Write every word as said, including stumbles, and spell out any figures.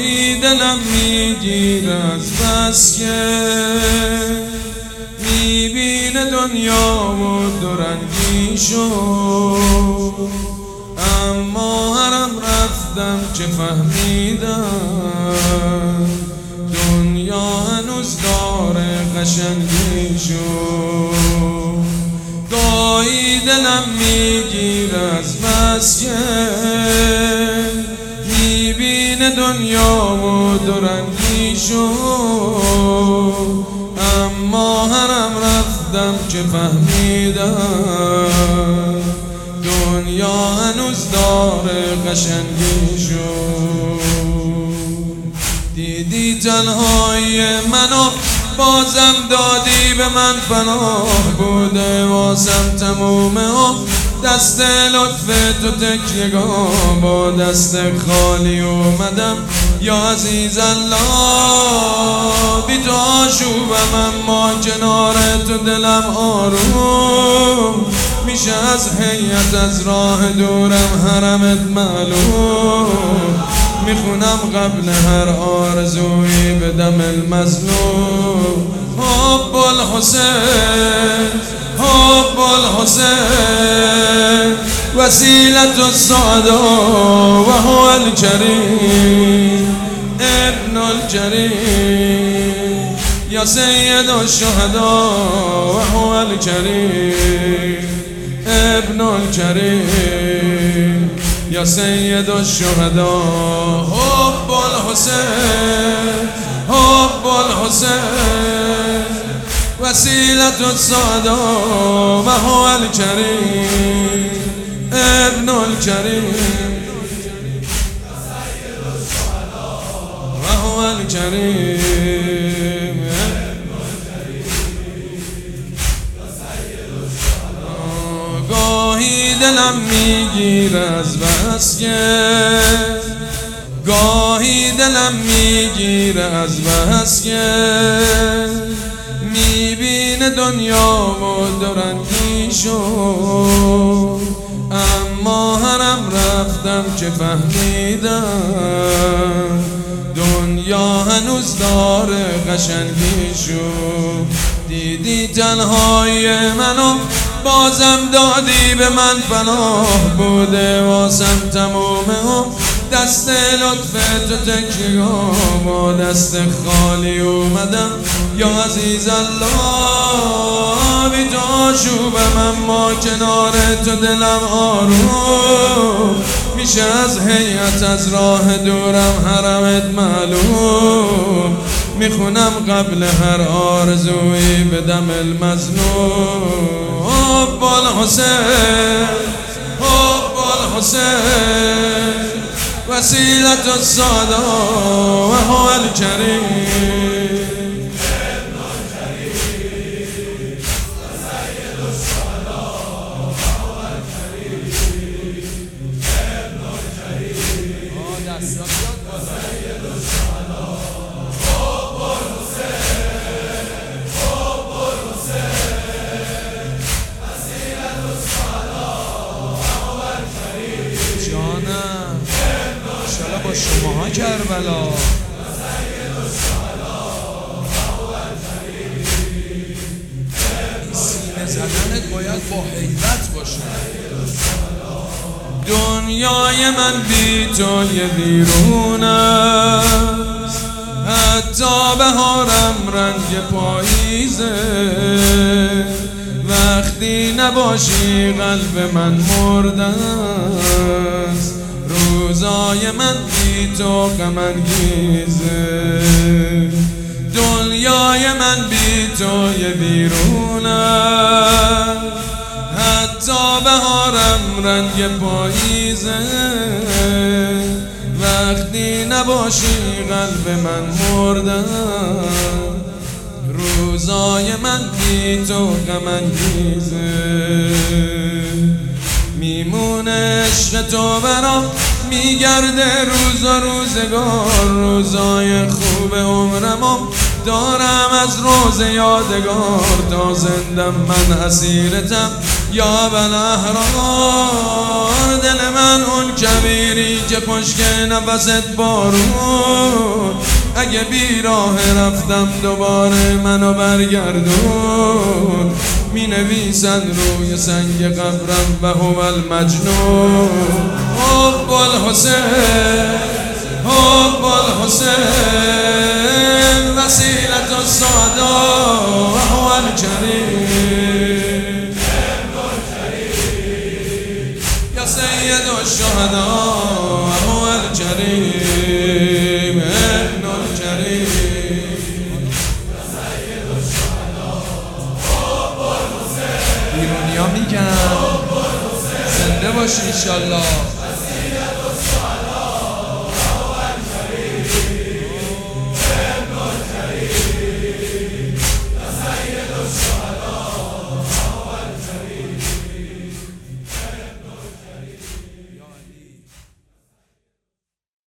گاهی دلم میگیره از بس که میبینه دنیا و دورنگی شد، اما هرم رفتم که فهمیدم دنیا هنوز داره قشنگی شد. گاهی دلم میگیره از بس که میبینه دنیا و دورنگی شد، اما هرم رفتم که فهمیدم دنیا هنوز داره قشنگی شد. دیدی تنهایی منو بازم دادی به من پناه، بوده واسم تمومه و دست لطف تو تکیه‌گاه، با دست خالی اومدم یا عزیز الله. بی تو آشوبم اما کنار تو دلم آروم میشه، از هیئت از راه دورم حرمت معلوم. میخونم قبل هر آرزویی به دم المظلوم. حب الحسین حب الحسین وسیلة السعداء و هو الکریم ابن الکریم یا سید الشهداء و هو الکریم ابن الکریم یا سید الشهداء. حب الحسین حب الحسین وسیلة السعداء و هو الکریم ابن الکریم و هو الکریم. گاهی دلم میگیره از بس که گاهی دلم میگیره از بس که میبینه دنیا و دورنگی شد، اما هرم رفتم که فهمیدم دنیا هنوز داره قشنگی شد. دیدی تنهایی منو بازم دادی به من پناه، بوده واسم تمومه و دست لطف تو تکیه‌گاه، با دست خالی اومدم یا عزیز الله. بی تو آشوبم اما کنار تو دلم آروم میشه، از هیئت از راه دورم حرمت معلوم. میخونم قبل هر آرزویی به دم المظلوم. حب الحسین حب الحسین وسیلة السعداء و هو الکریم ابن الکریم و سید الشهداء و هو الکریم ابن الکریم و سید الشهداء. حب الحسین حب الحسین وسیلة السعداء و هو الکریم. جانم انشالله با شماها کربلا. این سینه زدنت باید با حیبت باشه. دنیای من بی تو یه بیرون است، حتی بهارم رنگ پاییزه. وقتی نباشی قلب من مرده است، روزای من بی تو غم انگیزه. دنیای من بی تو یه بیرون است، حتی بهارم رنگ پاییزه. وقتی نباشی قلب من مرده، روزای من بی تو غم انگیزه. میمونه عشق تو برام میگرده روز و روزگار، روزای خوب عمرمم دارم از روز یادگار. تا زندم من اسیرتم یا بالاحرار، دل من اون کبیری که پشت نفست بارون، اگه بی راه رفتم دوباره منو برگردون. می نویسن روی سنگ قبرم و هو المجنون. حب الحسین حب الحسین وسیلة السعداء و هو الکریم. یا سید الشهداء و هو الکریم. ابن الکریم. ایرونیا میگن زنده باشی انشالله.